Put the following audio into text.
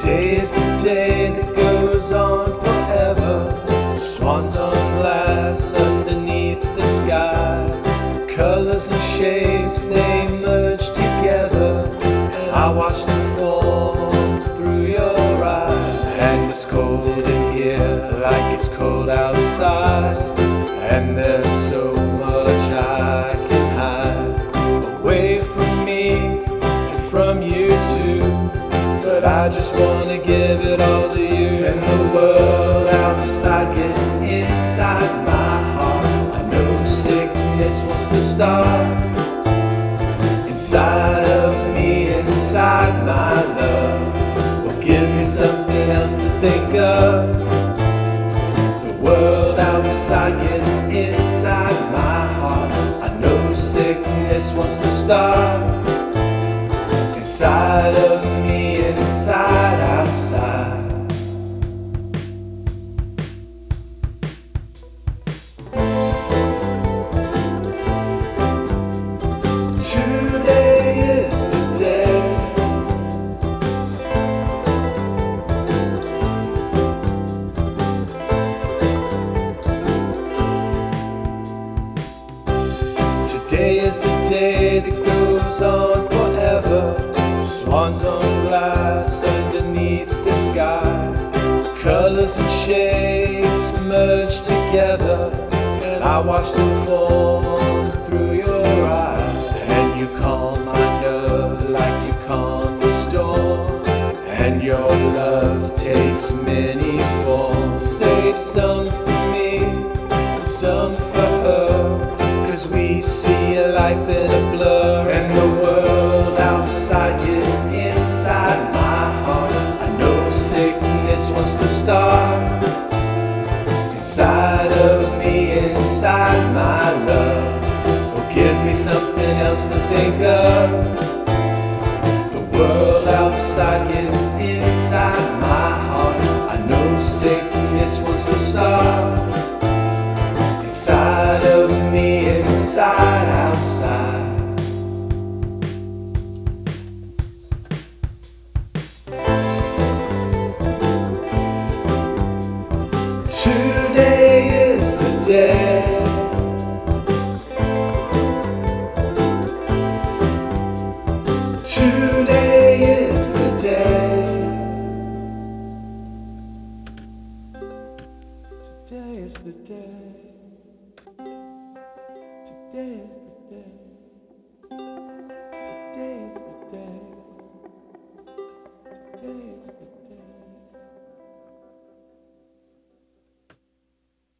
Today is the day that goes on forever. Swans on glass underneath the sky. Colors and shapes, they merge together, and I watch them fall through your eyes. And it's cold in here like it's cold outside, and there's so much I can hide away from me and from you too. But I just wanna give it all to you. And the world outside gets inside my heart. I know sickness wants to start inside of me, inside my love. Well, give me something else to think of. The world outside gets inside my heart. I know sickness wants to start inside of me, inside, outside. Today is the day. Today is the day that goes on forever. Swans on glass underneath the sky. Colors and shapes merge together, and I watch them fall through your eyes. And you calm my nerves like you calm the storm, and your love takes many forms. Save some for me, some for her, 'cause we see life in a blur. And the world outside gets inside my heart. I know sickness wants to start inside of me, inside my love. Oh, give me something else to think of. The world outside gets inside my heart. I know sickness wants to start inside of me, inside, outside. Today is the day. Today is the day. Today is the day. Today is the day. Today is the day. Today is the day.